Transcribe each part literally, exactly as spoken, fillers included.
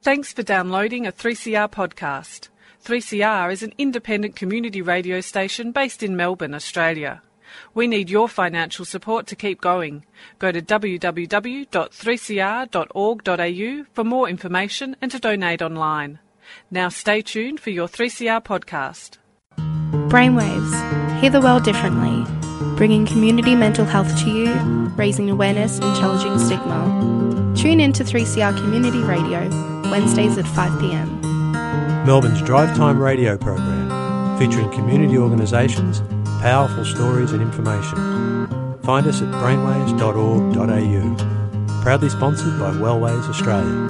Thanks for downloading a three C R podcast. three C R is an independent community radio station based in Melbourne, Australia. We need your financial support to keep going. Go to w w w dot three c r dot org dot a u for more information and to donate online. Now stay tuned for your three C R podcast. Brainwaves. Hear the world differently. Bringing community mental health to you, raising awareness and challenging stigma. Tune in to three C R Community Radio, Wednesdays at five p m. Melbourne's Drive Time radio program, featuring community organisations, powerful stories and information. Find us at brainwaves dot org dot a u. Proudly sponsored by Wellways Australia.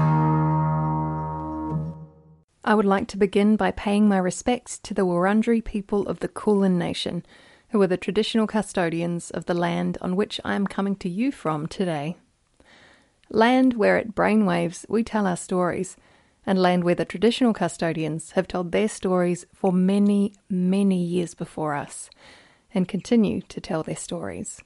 I would like to begin by paying my respects to the Wurundjeri people of the Kulin Nation, who are the traditional custodians of the land on which I am coming to you from today. Land where at Brainwaves we tell our stories, and land where the traditional custodians have told their stories for many, many years before us, and continue to tell their stories.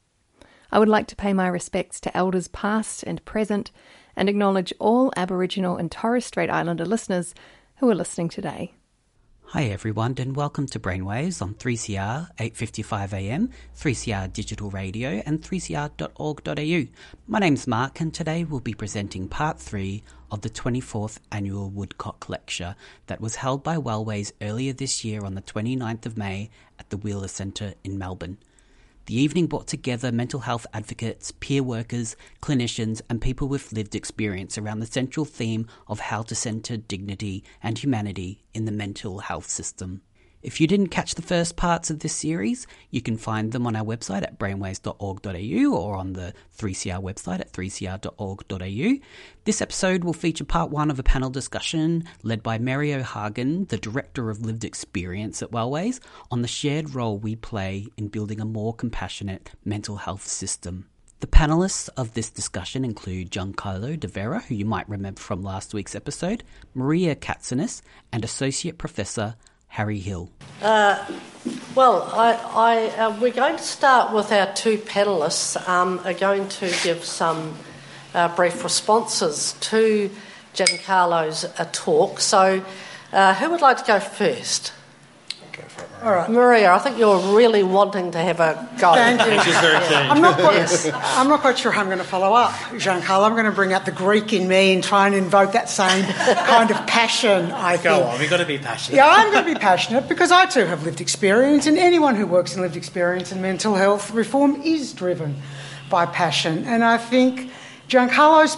I would like to pay my respects to elders past and present, and acknowledge all Aboriginal and Torres Strait Islander listeners who are listening today. Hi everyone, and welcome to Brainwaves on three C R, eight fifty-five a m, three C R Digital Radio and three c r dot org dot a u. My name's Mark, and today we'll be presenting part three of the twenty-fourth Annual Woodcock Lecture that was held by Wellways earlier this year on the twenty-ninth of May at the Wheeler Centre in Melbourne. The evening brought together mental health advocates, peer workers, clinicians and people with lived experience around the central theme of how to centre dignity and humanity in the mental health system. If you didn't catch the first parts of this series, you can find them on our website at brainwaves dot org dot a u or on the three C R website at three c r dot org dot a u. This episode will feature part one of a panel discussion led by Mary O'Hagan, the Director of Lived Experience at Wellways, on the shared role we play in building a more compassionate mental health system. The panellists of this discussion include Giancarlo De Vera, who you might remember from last week's episode, Maria Katsanis, and Associate Professor Harry Hill. Uh, well, I, I, uh, we're going to start with our two panellists um, are going to give some uh, brief responses to Giancarlo's uh, talk. So uh, who would like to go first? Go for it, Maria. All right, Maria, I think you're really wanting to have a go. Thank you. She's very keen. I'm not quite, yes. I'm not quite sure how I'm going to follow up, Giancarlo. I'm going to bring out the Greek in me and try and invoke that same kind of passion, I think. Go on, we've got to be passionate. Yeah, I'm going to be passionate because I too have lived experience, and anyone who works in lived experience and mental health reform is driven by passion. And I think Giancarlo's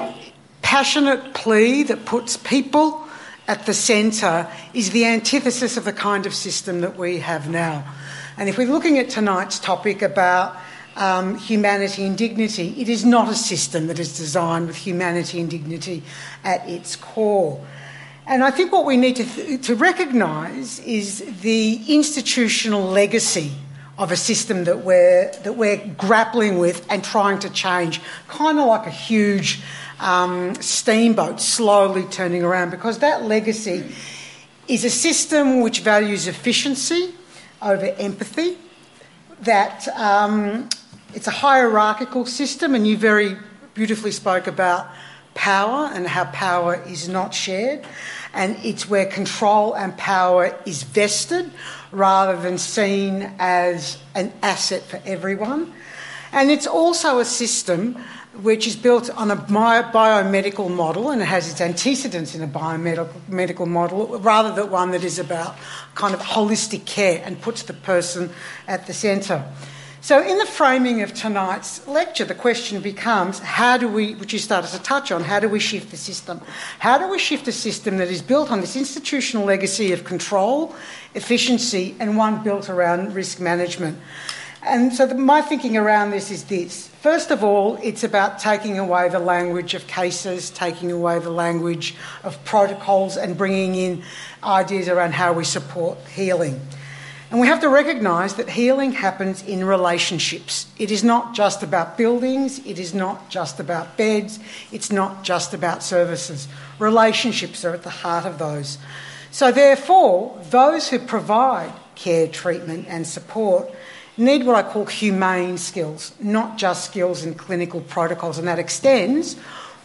passionate plea that puts people at the centre is the antithesis of the kind of system that we have now. And if we're looking at tonight's topic about um, humanity and dignity, it is not a system that is designed with humanity and dignity at its core. And I think what we need to, th- to recognise is the institutional legacy of a system that we're, that we're grappling with and trying to change, kind of like a huge Um, steamboat slowly turning around, because that legacy is a system which values efficiency over empathy, that um, it's a hierarchical system, and you very beautifully spoke about power and how power is not shared, and it's where control and power is vested rather than seen as an asset for everyone. And it's also a system which is built on a biomedical model, and it has its antecedents in a biomedical model, rather than one that is about kind of holistic care and puts the person at the centre. So in the framing of tonight's lecture, the question becomes, how do we, which you started to touch on, how do we shift the system? How do we shift a system that is built on this institutional legacy of control, efficiency, and one built around risk management? And so the, my thinking around this is this. First of all, it's about taking away the language of cases, taking away the language of protocols, and bringing in ideas around how we support healing. And we have to recognise that healing happens in relationships. It is not just about buildings, it is not just about beds, it's not just about services. Relationships are at the heart of those. So therefore, those who provide care, treatment and support need what I call humane skills, not just skills in clinical protocols, and that extends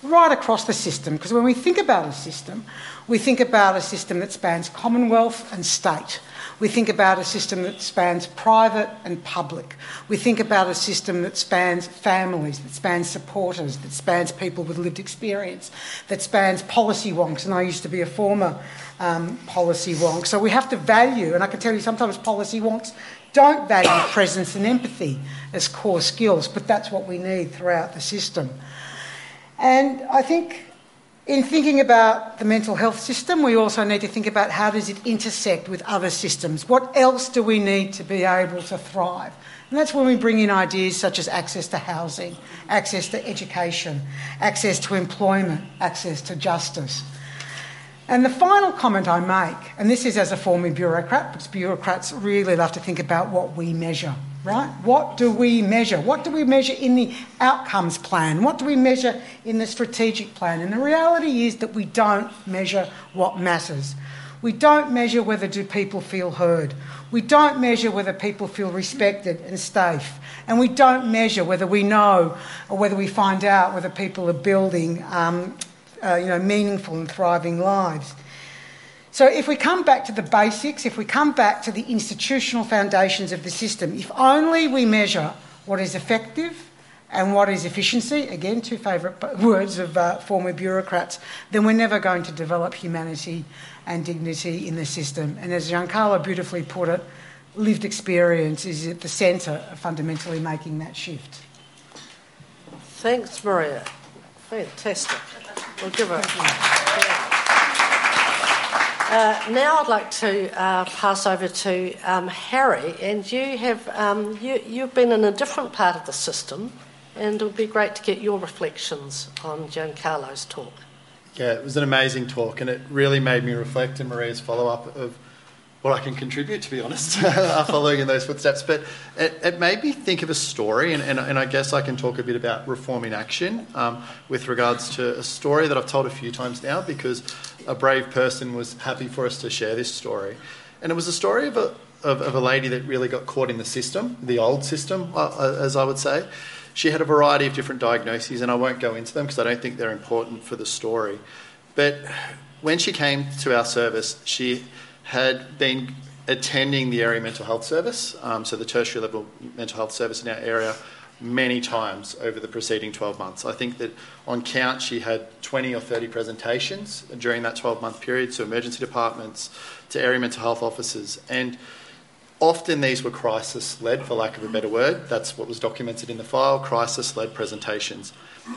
right across the system, because when we think about a system, we think about a system that spans Commonwealth and state. We think about a system that spans private and public. We think about a system that spans families, that spans supporters, that spans people with lived experience, that spans policy wonks, and I used to be a former um, policy wonk. So we have to value, and I can tell you sometimes policy wonks don't value presence and empathy as core skills, but that's what we need throughout the system. And I think in thinking about the mental health system, we also need to think about how does it intersect with other systems. What else do we need to be able to thrive? And that's when we bring in ideas such as access to housing, access to education, access to employment, access to justice. And the final comment I make, and this is as a former bureaucrat, because bureaucrats really love to think about what we measure, right? What do we measure? What do we measure in the outcomes plan? What do we measure in the strategic plan? And the reality is that we don't measure what matters. We don't measure whether do people feel heard. We don't measure whether people feel respected and safe. And we don't measure whether we know or whether we find out whether people are building um, uh, you know, meaningful and thriving lives. So if we come back to the basics, if we come back to the institutional foundations of the system, if only we measure what is effective and what is efficiency, again, two favourite words of uh, former bureaucrats, then we're never going to develop humanity and dignity in the system. And as Giancarlo beautifully put it, lived experience is at the centre of fundamentally making that shift. Thanks, Maria. Fantastic. We'll give her. Uh, now I'd like to uh, pass over to um, Harry, and you have um, you, you've been in a different part of the system, and it would be great to get your reflections on Giancarlo's talk. Yeah, it was an amazing talk, and it really made me reflect in Maria's follow-up of what I can contribute, to be honest, following in those footsteps. But it, it made me think of a story, and, and, and I guess I can talk a bit about reform in action um, with regards to a story that I've told a few times now, because a brave person was happy for us to share this story. And it was a story of a, of, of a lady that really got caught in the system, the old system, uh, as I would say. She had a variety of different diagnoses, and I won't go into them because I don't think they're important for the story. But when she came to our service, she had been attending the area mental health service, um, so the tertiary level mental health service in our area, many times over the preceding twelve months. I think that on count she had twenty or thirty presentations during that twelve-month period to emergency departments, to area mental health officers, and often these were crisis-led, for lack of a better word. That's what was documented in the file, crisis-led presentations.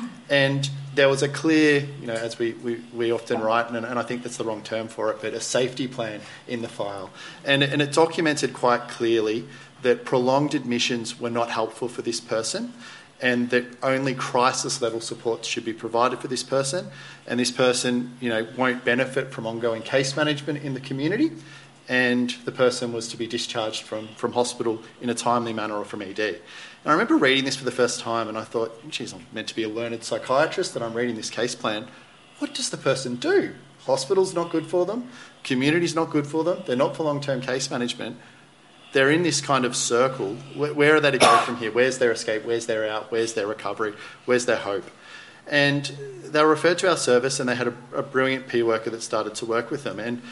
And there was a clear, you know, as we, we, we often write, and, and I think that's the wrong term for it, but a safety plan in the file. And, and it documented quite clearly that prolonged admissions were not helpful for this person, and that only crisis-level support should be provided for this person. And this person, you know, won't benefit from ongoing case management in the community, and the person was to be discharged from, from hospital in a timely manner or from E D. And I remember reading this for the first time, and I thought, geez, I'm meant to be a learned psychiatrist, and I'm reading this case plan. What does the person do? Hospital's not good for them. Community's not good for them. They're not for long-term case management. They're in this kind of circle. Where, where are they to go from here? Where's their escape? Where's their out? Where's their recovery? Where's their hope? And they were referred to our service, and they had a, a brilliant peer worker that started to work with them. And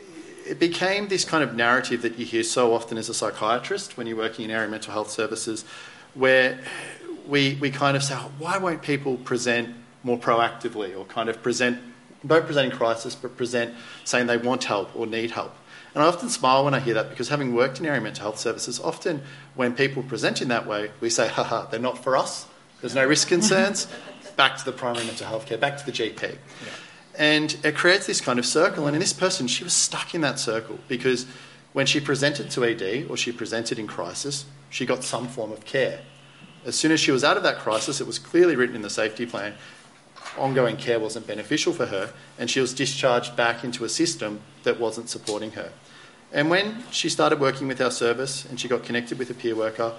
it became this kind of narrative that you hear so often as a psychiatrist when you're working in area mental health services, where we we kind of say, oh, why won't people present more proactively, or kind of present, don't present in crisis, but present saying they want help or need help. And I often smile when I hear that, because having worked in area mental health services, often when people present in that way, we say, haha, they're not for us, there's no risk concerns, back to the primary mental health care, back to the G P. Yeah. And it creates this kind of circle. And in this person, she was stuck in that circle, because when she presented to E D or she presented in crisis, she got some form of care. As soon as she was out of that crisis, it was clearly written in the safety plan, ongoing care wasn't beneficial for her, and she was discharged back into a system that wasn't supporting her. And when she started working with our service and she got connected with a peer worker,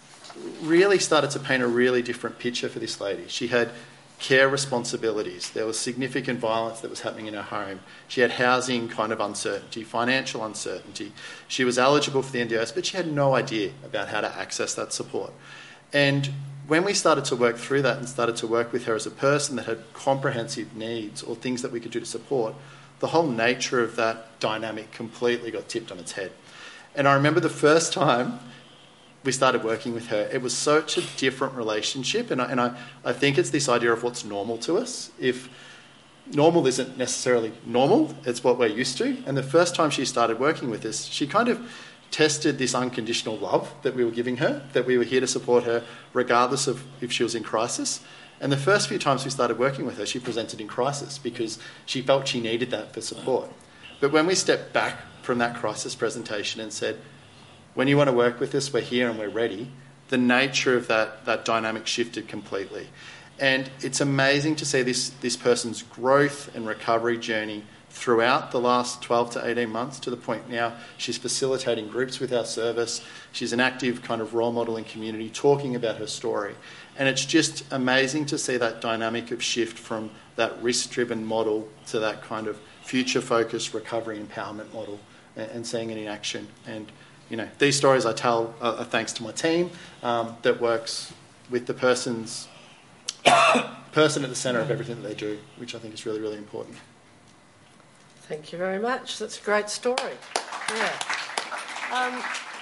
really started to paint a really different picture for this lady. She had care responsibilities. There was significant violence that was happening in her home. She had housing kind of uncertainty, financial uncertainty. She was eligible for the N D I S, but she had no idea about how to access that support. And when we started to work through that and started to work with her as a person that had comprehensive needs or things that we could do to support, the whole nature of that dynamic completely got tipped on its head. And I remember the first time we started working with her, it was such a different relationship. And I, and I, I think it's this idea of what's normal to us. If normal isn't necessarily normal, it's what we're used to. And the first time she started working with us, she kind of tested this unconditional love that we were giving her, that we were here to support her regardless of if she was in crisis. And the first few times we started working with her, she presented in crisis because she felt she needed that for support. But when we stepped back from that crisis presentation and said, when you want to work with us, we're here and we're ready, the nature of that, that dynamic shifted completely. And it's amazing to see this, this person's growth and recovery journey throughout the last twelve to eighteen months, to the point now she's facilitating groups with our service. She's an active kind of role model in community, talking about her story. And it's just amazing to see that dynamic of shift from that risk-driven model to that kind of future-focused recovery empowerment model, and, and seeing it in action. And, you know, these stories I tell are, are thanks to my team um, that works with the person's person at the centre of everything that they do, which I think is really, really important. Thank you very much. That's a great story. Yeah. Um,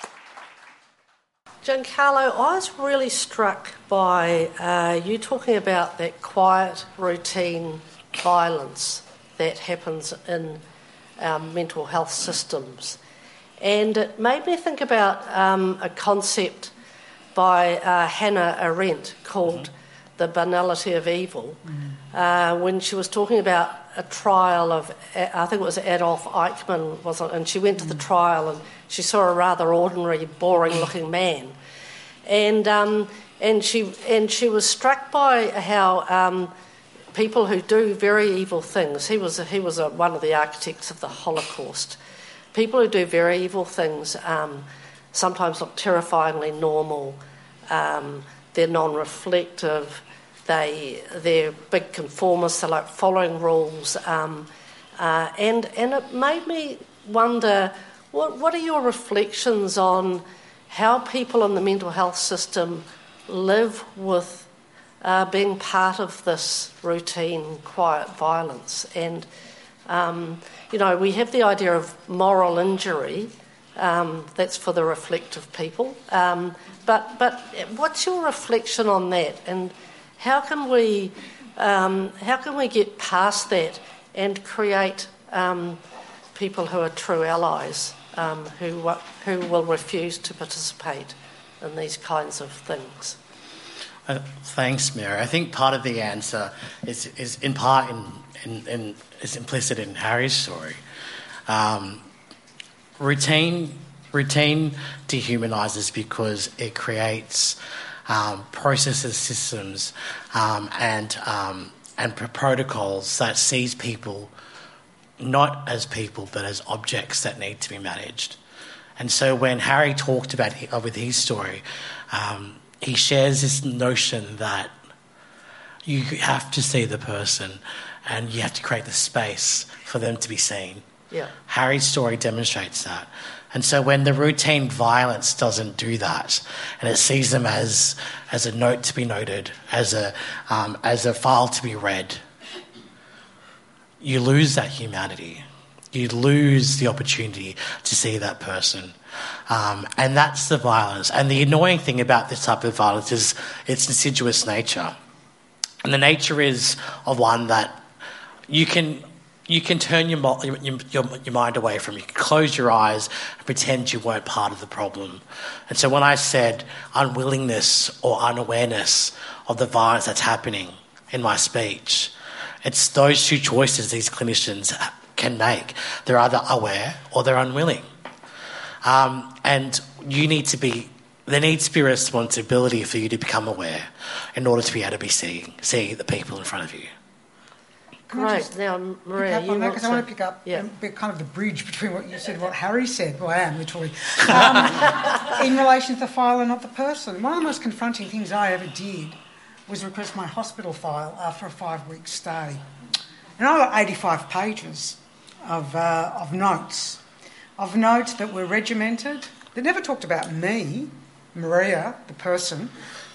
Giancarlo, I was really struck by uh, you talking about that quiet, routine violence that happens in our mental health systems. And it made me think about um, a concept by uh, Hannah Arendt called mm-hmm. The Banality of Evil, mm-hmm. uh, when she was talking about a trial of, I think it was Adolf Eichmann, wasn't it? And she went to the trial and she saw a rather ordinary, boring-looking man. And um, and she and she was struck by how um, people who do very evil things. He was a, he was a, one of the architects of the Holocaust. People who do very evil things um, sometimes look terrifyingly normal. Um, they're non-reflective. They they're big conformists. They like following rules. Um, uh, and and it made me wonder, what what are your reflections on how people in the mental health system live with uh, being part of this routine, quiet violence? And, um, you know, we have the idea of moral injury, um, that's for the reflective people. Um, but, but what's your reflection on that? And how can we, um, how can we get past that and create um, people who are true allies? Um, who who will refuse to participate in these kinds of things? Uh, thanks, Mary. I think part of the answer is is in part in, in, in is implicit in Harry's story. Um, routine routine dehumanises because it creates um, processes, systems, um, and um, and protocols that sees people not as people, but as objects that need to be managed. And so when Harry talked about uh, with his story, um, he shares this notion that you have to see the person and you have to create the space for them to be seen. Yeah. Harry's story demonstrates that. And so when the routine violence doesn't do that, and it sees them as as a note to be noted, as a um, as a file to be read, you lose that humanity. You lose the opportunity to see that person. Um, and that's the violence. And the annoying thing about this type of violence is its insidious nature. And the nature is of one that you can you can turn your, your, your, your mind away from. You can close your eyes and pretend you weren't part of the problem. And so when I said unwillingness or unawareness of the violence that's happening in my speech, it's those two choices these clinicians can make. They're either aware or they're unwilling. Um, and you need to be, there needs to be a responsibility for you to become aware in order to be able to be seeing, seeing the people in front of you. Great. Now, Maria, you want to... I want to pick up yeah. um, kind of the bridge between what you said and what Harry said. Well, I am, literally. Um, in relation to the file and not the person. One of the most confronting things I ever did was request my hospital file after a five-week stay. And I got eighty-five pages of, uh, of notes, of notes that were regimented, that never talked about me, Maria, the person,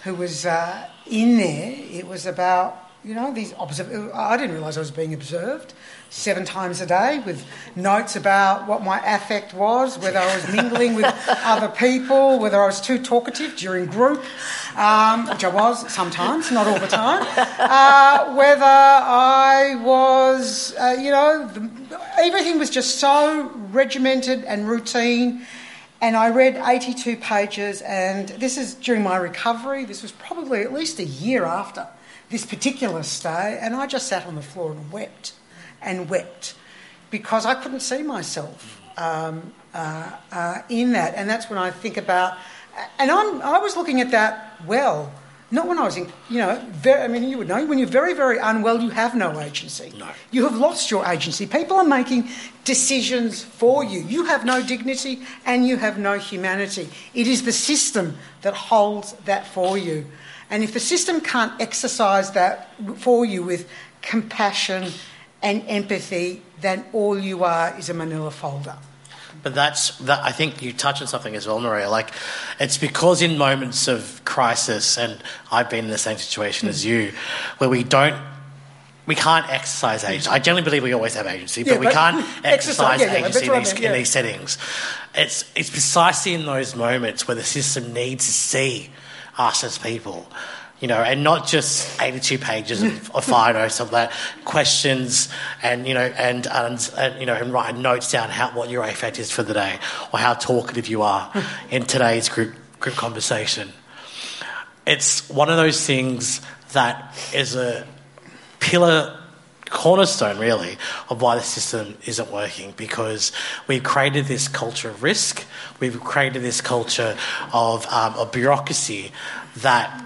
who was uh, in there, it was about, you know, these observ- I didn't realise I was being observed seven times a day with notes about what my affect was, whether I was mingling with other people, whether I was too talkative during group, um, which I was sometimes, not all the time, uh, whether I was, uh, you know, the, everything was just so regimented and routine. And I read eighty-two pages, and this is during my recovery. This was probably at least a year after this particular stay, and I just sat on the floor and wept and wept because I couldn't see myself um, uh, uh, in that. And that's when I think about, and I'm, I was looking at that well, not when I was in, you know, very, I mean, you would know, when you're very, very unwell, you have no agency. No. You have lost your agency. People are making decisions for you. You have no dignity and you have no humanity. It is the system that holds that for you. And if the system can't exercise that for you with compassion and empathy, then all you are is a manila folder. But that's that. I think you touch on something as well, Maria. Like, it's because in moments of crisis, and I've been in the same situation as you, where we don't, we can't exercise agency. I generally believe we always have agency, but, yeah, but we can't exercise, exercise yeah, yeah, agency in these, I mean, yeah. in these settings. It's it's precisely in those moments where the system needs to see us as people. You know, and not just eighty-two pages of, of fire notes of that, questions and, you know, and, and, and you know, and write notes down how what your affect is for the day or how talkative you are in today's group group conversation. It's one of those things that is a pillar, cornerstone really, of why the system isn't working, because we've created this culture of risk, we've created this culture of, um, of bureaucracy that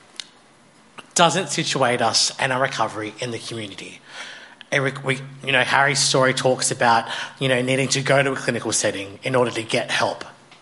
doesn't situate us and our recovery in the community. Eric, we, you know, Harry's story talks about, you know, needing to go to a clinical setting in order to get help.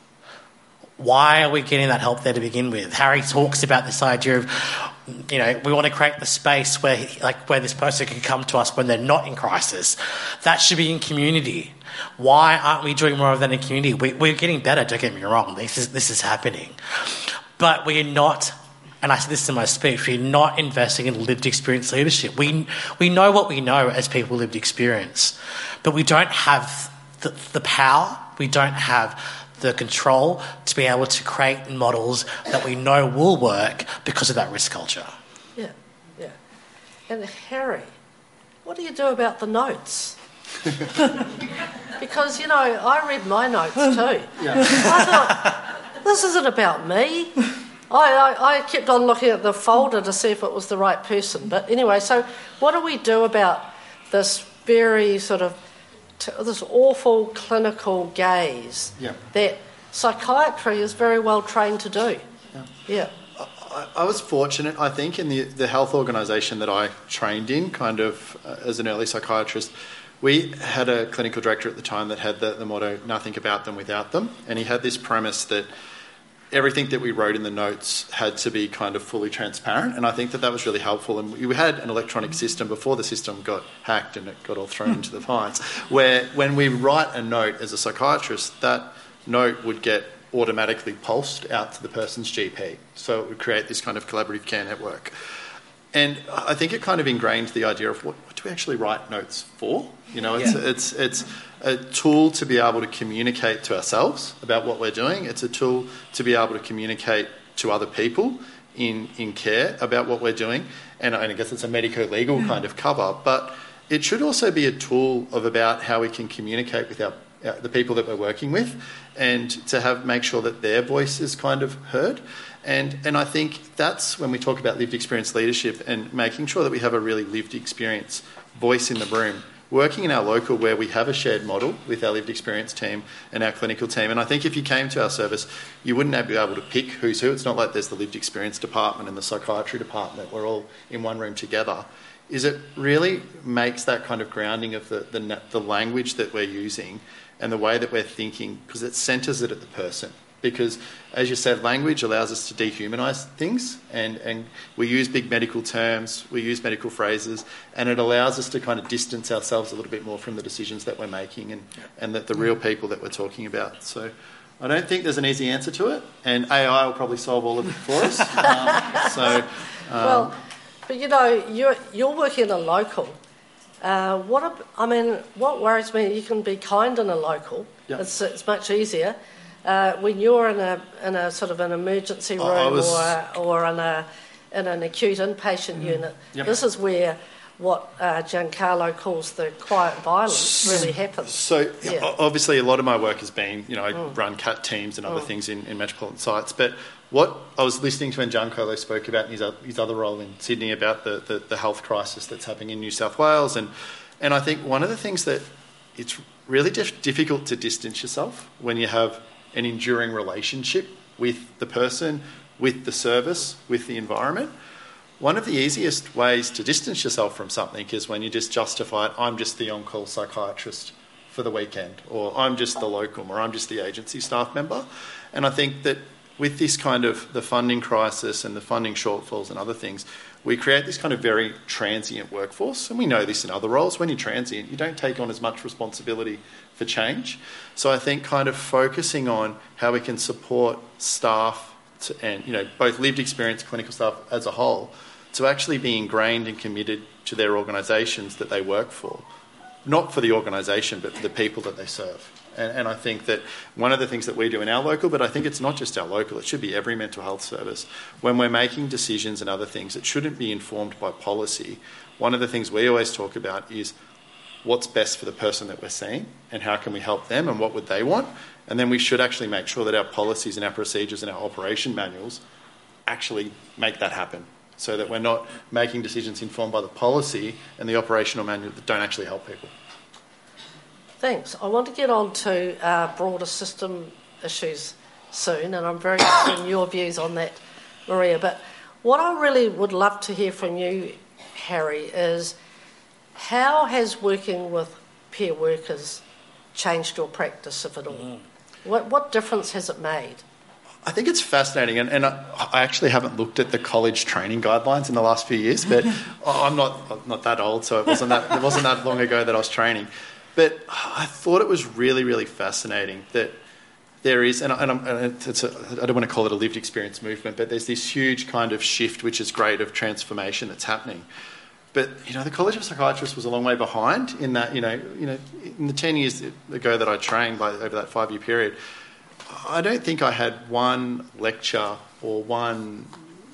Why are we getting that help there to begin with? Harry talks about this idea of, you know, we want to create the space where, he, like, where this person can come to us when they're not in crisis. That should be in community. Why aren't we doing more of that in community? We, we're getting better. Don't get me wrong. This is this is happening, but we're not. And I said this in my speech, we're not investing in lived experience leadership. We we know what we know as people with lived experience, but we don't have the, the power, we don't have the control to be able to create models that we know will work because of that risk culture. Yeah, yeah. And Harry, what do you do about the notes? Because, you know, I read my notes too. Yeah. I thought, this isn't about me. I, I, I kept on looking at the folder to see if it was the right person. But anyway, so what do we do about this very sort of, t- this awful clinical gaze yeah. that psychiatry is very well trained to do? Yeah. yeah. I, I was fortunate, I think, in the, the health organisation that I trained in, kind of uh, as an early psychiatrist. We had a clinical director at the time that had the, the motto, nothing about them without them. And he had this premise that everything that we wrote in the notes had to be kind of fully transparent, and I think that that was really helpful. And we had an electronic system before the system got hacked and it got all thrown into the fires, where when we write a note as a psychiatrist, that note would get automatically pulsed out to the person's G P. So it would create this kind of collaborative care network. And I think it kind of ingrained the idea of what, what do we actually write notes for? You know, it's, yeah. it's, it's a tool to be able to communicate to ourselves about what we're doing. It's a tool to be able to communicate to other people in, in care about what we're doing. And I guess it's a medico-legal yeah. kind of cover. But it should also be a tool of about how we can communicate with our, our, the people that we're working with, and to have make sure that their voice is kind of heard. And and I think that's when we talk about lived experience leadership and making sure that we have a really lived experience voice in the room, working in our local where we have a shared model with our lived experience team and our clinical team. And I think if you came to our service, you wouldn't be able to pick who's who. It's not like there's the lived experience department and the psychiatry department. We're all in one room together. Is it really makes that kind of grounding of the, the, the language that we're using and the way that we're thinking, because it centres it at the person. Because, as you said, language allows us to dehumanise things, and, and we use big medical terms, we use medical phrases, and it allows us to kind of distance ourselves a little bit more from the decisions that we're making and, and the, the real people that we're talking about. So I don't think there's an easy answer to it, and A I will probably solve all of it for us. um, so, um, well, but you know, you're you're working in a local. Uh, what a, I mean, what worries me, you can be kind in a local. Yep. It's it's much easier. Uh, when you're in a in a sort of an emergency room I was... or or in a in an acute inpatient mm. unit, yep. this is where what uh, Giancarlo calls the quiet violence really happens. So yeah. obviously a lot of my work has been, you know, I mm. run C A T teams and other mm. things in, in metropolitan sites, but what I was listening to when Giancarlo spoke about his, his other role in Sydney about the, the, the health crisis that's happening in New South Wales, and, and I think one of the things that it's really dif- difficult to distance yourself when you have an enduring relationship with the person, with the service, with the environment. One of the easiest ways to distance yourself from something is when you just justify it, I'm just the on-call psychiatrist for the weekend, or I'm just the locum, or I'm just the agency staff member. And I think that with this kind of the funding crisis and the funding shortfalls and other things, we create this kind of very transient workforce. And we know this in other roles. When you're transient, you don't take on as much responsibility for change. So I think kind of focusing on how we can support staff to, and, you know, both lived experience clinical staff as a whole, to actually be ingrained and committed to their organisations that they work for. Not for the organisation, but for the people that they serve. And, and I think that one of the things that we do in our local, but I think it's not just our local, it should be every mental health service, when we're making decisions and other things that shouldn't be informed by policy, one of the things we always talk about is what's best for the person that we're seeing and how can we help them and what would they want. And then we should actually make sure that our policies and our procedures and our operation manuals actually make that happen, so that we're not making decisions informed by the policy and the operational manual that don't actually help people. Thanks. I want to get on to uh, broader system issues soon, and I'm very interested in your views on that, Maria. But what I really would love to hear from you, Harry, is how has working with peer workers changed your practice, if at all? Mm. What, what difference has it made? I think it's fascinating, and, and I, I actually haven't looked at the college training guidelines in the last few years, but I'm not I'm not that old, so it wasn't that it wasn't that long ago that I was training. But I thought it was really, really fascinating that there is, and, and, I'm, and it's a, I don't want to call it a lived experience movement, but there's this huge kind of shift, which is great, of transformation that's happening. But, you know, the College of Psychiatrists was a long way behind in that, you know, you know, in the ten years ago that I trained, by, over that five-year period, I don't think I had one lecture or one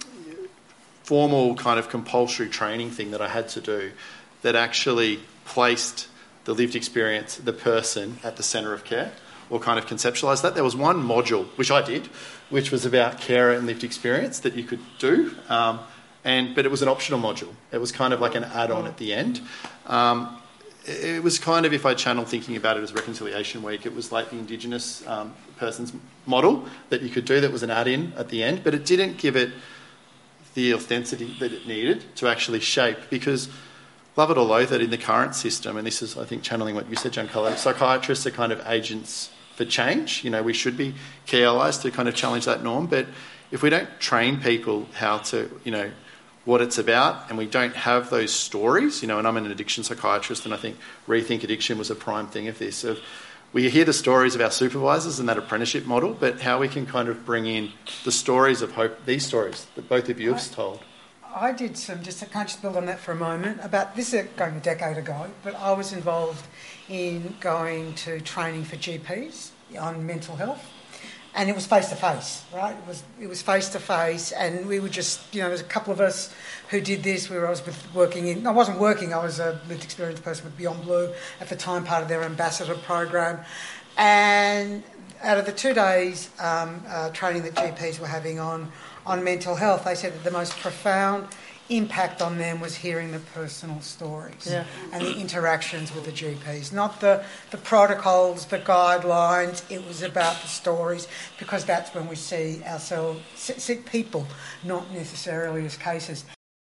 formal kind of compulsory training thing that I had to do that actually placed the lived experience, the person, at the centre of care, or kind of conceptualised that. There was one module, which I did, which was about care and lived experience that you could do, um, and but it was an optional module. It was kind of like an add-on at the end. Um, it was kind of, if I channel thinking about it as Reconciliation Week, it was like the Indigenous um, person's model that you could do that was an add-in at the end, but it didn't give it the authenticity that it needed to actually shape, because love it or loathe it, in the current system, and this is, I think, channeling what you said, Giancarlo, psychiatrists are kind of agents for change. You know, we should be key allies to kind of challenge that norm, but if we don't train people how to, you know, what it's about, and we don't have those stories, you know, and I'm an addiction psychiatrist, and I think Rethink Addiction was a prime thing of this, of we hear the stories of our supervisors and that apprenticeship model, but how we can kind of bring in the stories of hope, these stories that both of you have told. I did some, just, I can't just build on that for a moment, about, this is going a decade ago, but I was involved in going to training for G Ps on mental health, and it was face-to-face, right? It was it was face-to-face, and we were just, you know, there was a couple of us who did this, where I was with, working in, I wasn't working, I was a lived experience person with Beyond Blue, at the time part of their ambassador program, and out of the two days um, uh, training that G Ps were having on on mental health, they said that the most profound impact on them was hearing the personal stories yeah. and the interactions with the G Ps, not the, the protocols, the guidelines. It was about the stories, because that's when we see ourselves, see people, not necessarily as cases.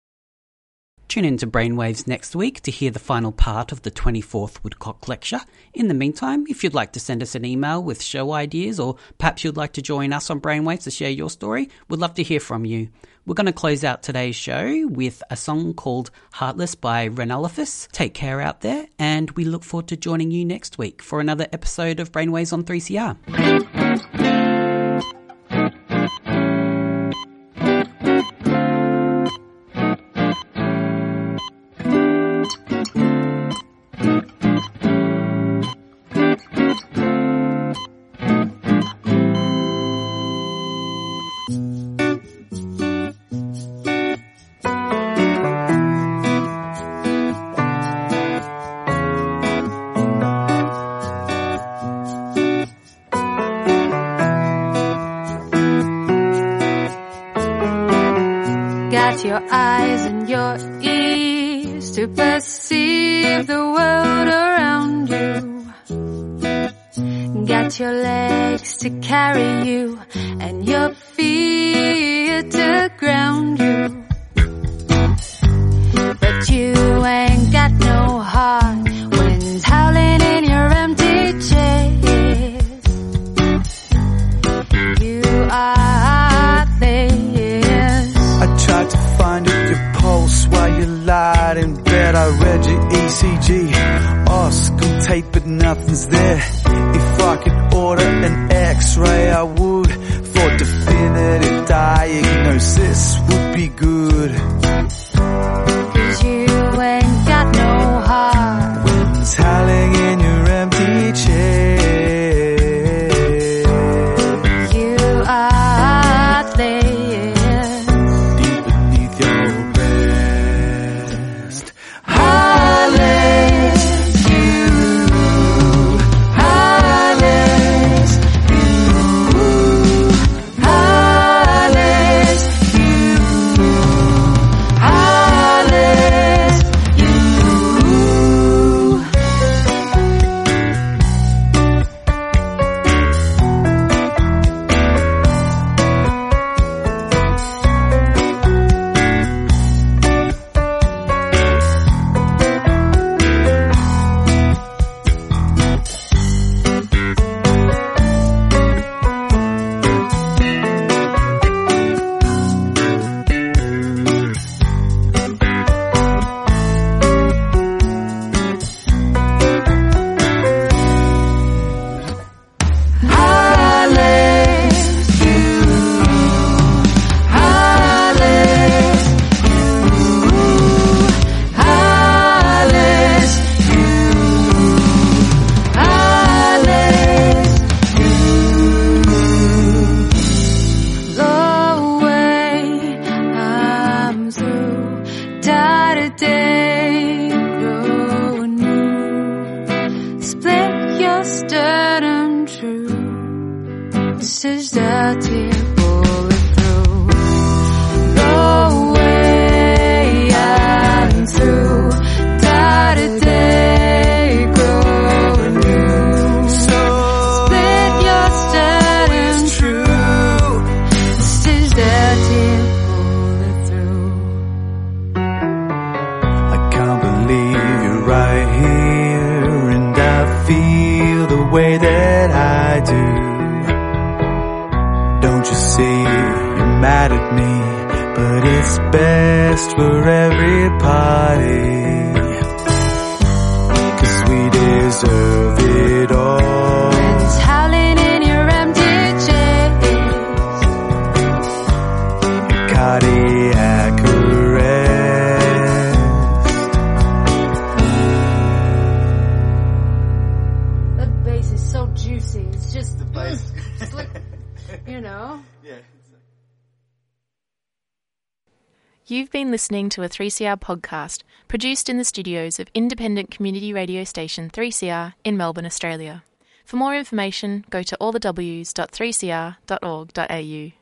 Tune in to Brainwaves next week to hear the final part of the twenty-fourth Woodcock Lecture. In the meantime, if you'd like to send us an email with show ideas, or perhaps you'd like to join us on Brainwaves to share your story, we'd love to hear from you. We're going to close out today's show with a song called Heartless by Renalphus. Take care out there, and we look forward to joining you next week for another episode of Brainwaves on three C R. your eyes and your ears to perceive the world around you. Got your legs to carry you and your feet to ground you. But you ain't got no heart. Wind's howling in your empty chest. You are this. I tried to find out your pulse while you lied in bed. I read your E C G, auscultate, but nothing's there. If I could order an X-ray, I would. For definitive diagnosis would be good. Cause you ain't got no heart. Wind's howling in your empty chest. You are this. Deep beneath your breast. Heartless, you. Heartless, you. Heartless, you. Heartless, you. You've been listening to a three C R podcast produced in the studios of independent community radio station three C R in Melbourne, Australia. For more information, go to all the w s dot three c r dot org dot a u.